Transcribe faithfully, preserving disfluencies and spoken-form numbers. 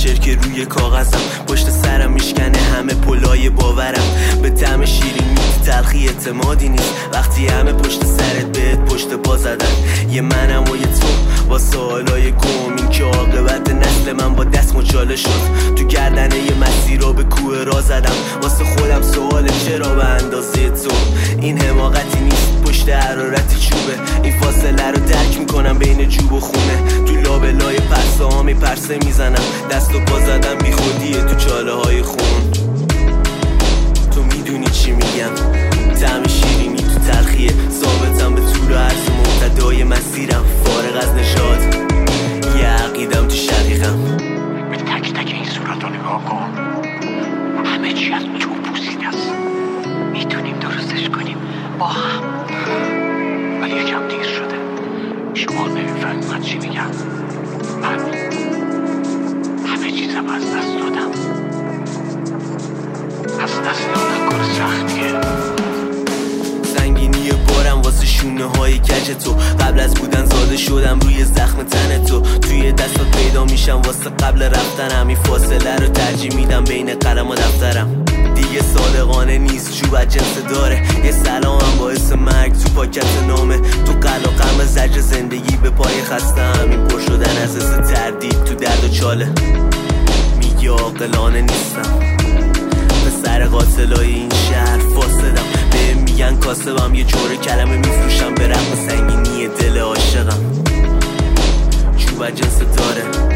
هنچر که روی کاغذم، پشت سرم میشکنه همه پلای باورم. به طعم شیرینی تو تلخی اعتمادی نیست، وقتی همه پشت سرت بهت پشت پا زدن. یه منم و یه تو با سوالای گم، این که عاقبت نسل من با دست مچاله شد. تو گردنه یه مسیر رو به کوه را زدم، واسه خودم سوال چرا به اندازه تو. این حماقتی نیست، پشت حرارتی چوبه. این فاصله رو درک میکنم بین جوب و خونه. تو لابلای پرسه ها می پرسه میزنم، دست و پا زدم بی خودیه تو چاله های خون. تو میدونی چی میگم، طعم شیرینی تو تلخیه. ثابتم به طول عرض منتدای مسیرم، فارغ از نشاد یه عقیدم تو شقیقم. به تک تک این صورت رو نگاه کن، همه چی از تو پوسیده است. میتونیم درستش کنیم با هم، ولی یکم دیر شده. شما نمیفهمید من چی میگم. من همه چیزم از دست دادم. از دست دادم کار سختیه. سنگینی بارم واسه شونه های کج تو. قبل از بودن زاده شدم روی زخم تن تو. توی دستات پیدا میشم واسه قبل رفتنم. این فاصله رو ترجیح میدم بین قلم و دفترم. دیگه صادقانه نیست، چوب از جنس داره. یه سلام هم باعث مرگ تو پاکت نامه. تو قلقم زجر زندگی به پای خستم. این پر شدن از حس تردید تو درد و چاله. میگی عاقلانه نیستم، به سر قاتلای این شهر فاسدم. به میگن کاسبم، یه جوره کلمه میفروشم به رغم سنگینی دل عاشقم. چوب از جنس داره.